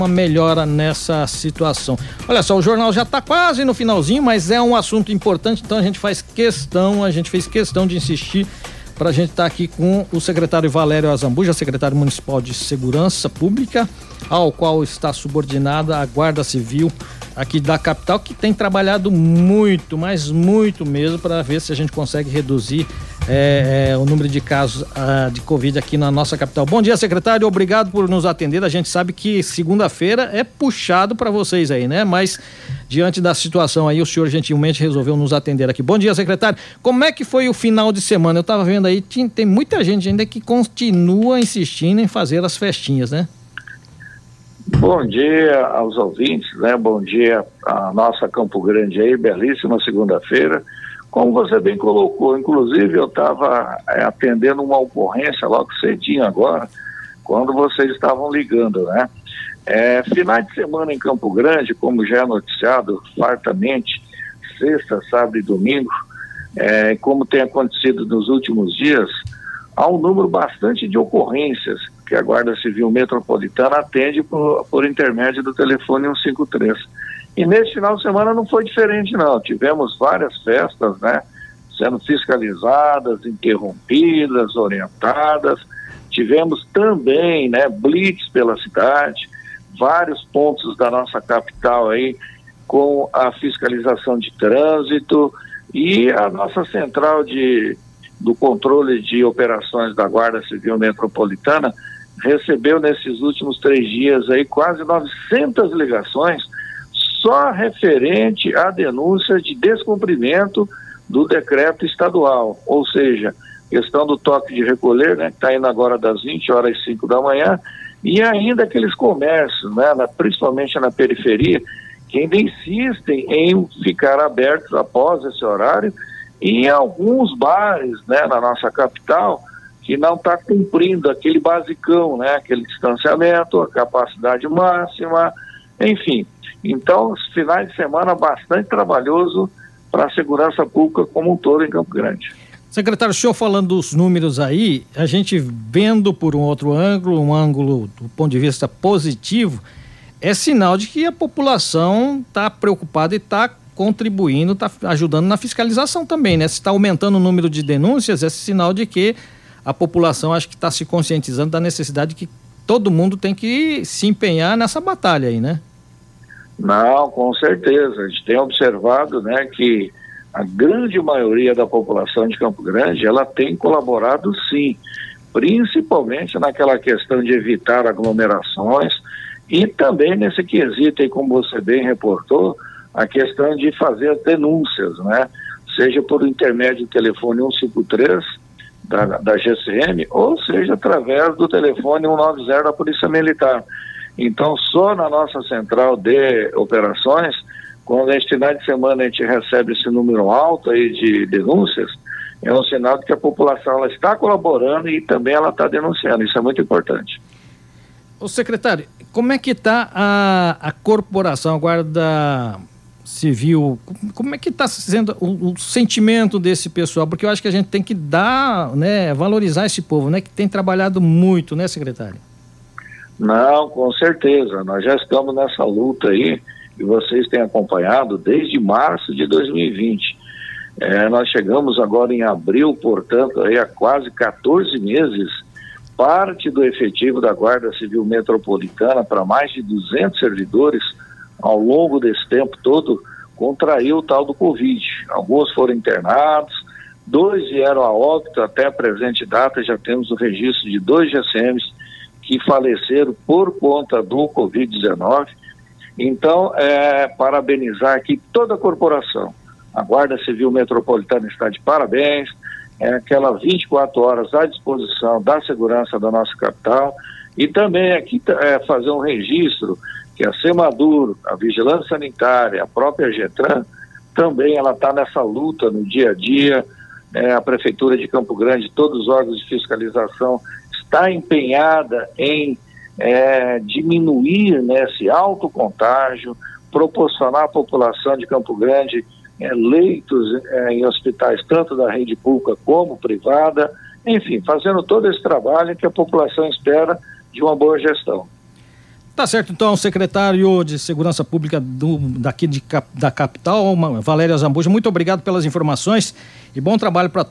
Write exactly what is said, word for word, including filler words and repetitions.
uma melhora nessa situação. Olha só, o jornal já está quase no finalzinho, mas é um assunto importante, então a gente faz questão, a gente fez questão de insistir para a gente estar tá aqui com o secretário Valério Azambuja, secretário municipal de Segurança Pública, ao qual está subordinada a Guarda Civil aqui da capital, que tem trabalhado muito, mas muito mesmo, para ver se a gente consegue reduzir é, é, o número de casos ah, de Covid aqui na nossa capital. Bom dia, secretário, obrigado por nos atender. A gente sabe que segunda-feira é puxado para vocês aí, né? Mas diante da situação aí, o senhor gentilmente resolveu nos atender aqui. Bom dia, secretário. Como é que foi o final de semana? Eu estava vendo aí, tem, tem muita gente ainda que continua insistindo em fazer as festinhas, né? Bom dia aos ouvintes, né? Bom dia à nossa Campo Grande aí, belíssima segunda-feira. Como você bem colocou, inclusive eu estava é, atendendo uma ocorrência logo cedinho agora, quando vocês estavam ligando, né? É, finais de semana em Campo Grande, como já é noticiado fartamente, sexta, sábado e domingo, é, como tem acontecido nos últimos dias, há um número bastante de ocorrências que a Guarda Civil Metropolitana atende por, por intermédio do telefone cento e cinquenta e três. E nesse final de semana não foi diferente, não. Tivemos várias festas, né, sendo fiscalizadas, interrompidas, orientadas. Tivemos também, né, blitz pela cidade, vários pontos da nossa capital aí com a fiscalização de trânsito, e a nossa central de, do controle de operações da Guarda Civil Metropolitana recebeu nesses últimos três dias aí quase novecentas ligações só referente à denúncia de descumprimento do decreto estadual, ou seja, questão do toque de recolher, né, que está indo agora das vinte horas e cinco da manhã, e ainda aqueles comércios, né, na, principalmente na periferia, que ainda insistem em ficar abertos após esse horário, e em alguns bares, né, na nossa capital, que não está cumprindo aquele basicão, né, aquele distanciamento, a capacidade máxima, enfim. Então, os finais de semana bastante trabalhoso para a segurança pública como um todo em Campo Grande. Secretário, o senhor falando dos números aí, a gente vendo por um outro ângulo, um ângulo do ponto de vista positivo, é sinal de que a população está preocupada e está contribuindo, está ajudando na fiscalização também, né? Se está aumentando o número de denúncias, é sinal de que a população acho que está se conscientizando da necessidade de que todo mundo tem que se empenhar nessa batalha aí, né? Não, com certeza. A gente tem observado, né, que a grande maioria da população de Campo Grande, ela tem colaborado sim, principalmente naquela questão de evitar aglomerações e também nesse quesito aí, como você bem reportou, a questão de fazer denúncias, né? Seja por intermédio do telefone cento e cinquenta e três da, da G C M, ou seja através do telefone cento e noventa da Polícia Militar. Então, só na nossa central de operações, quando neste final de semana a gente recebe esse número alto aí de denúncias, é um sinal de que a população ela está colaborando e também ela está denunciando. Isso é muito importante. Ô secretário, como é que está a, a corporação, a Guarda Civil, como é que está sendo o, o sentimento desse pessoal? Porque eu acho que a gente tem que dar, né, valorizar esse povo, né, que tem trabalhado muito, né, secretário? Não, com certeza, nós já estamos nessa luta aí, e vocês têm acompanhado desde março de dois mil e vinte. É, nós chegamos agora em abril, portanto, aí há quase quatorze meses, parte do efetivo da Guarda Civil Metropolitana, para mais de duzentos servidores, ao longo desse tempo todo, contraiu o tal do Covid. Alguns foram internados, dois vieram a óbito, até a presente data já temos o registro de dois G C Ms que faleceram por conta do Covid dezenove. Então, é, parabenizar aqui toda a corporação. A Guarda Civil Metropolitana está de parabéns, é aquela vinte e quatro horas à disposição da segurança da nossa capital, e também aqui é, fazer um registro que a Semaduro, a Vigilância Sanitária, a própria Getran, também ela está nessa luta no dia a dia, é, a Prefeitura de Campo Grande, todos os órgãos de fiscalização está empenhada em é, diminuir, né, esse alto contágio, proporcionar à população de Campo Grande é, leitos é, em hospitais, tanto da rede pública como privada, enfim, fazendo todo esse trabalho que a população espera de uma boa gestão. Tá certo, então, secretário de Segurança Pública do, daqui de, da capital, Valéria Zambuja, muito obrigado pelas informações e bom trabalho para todos.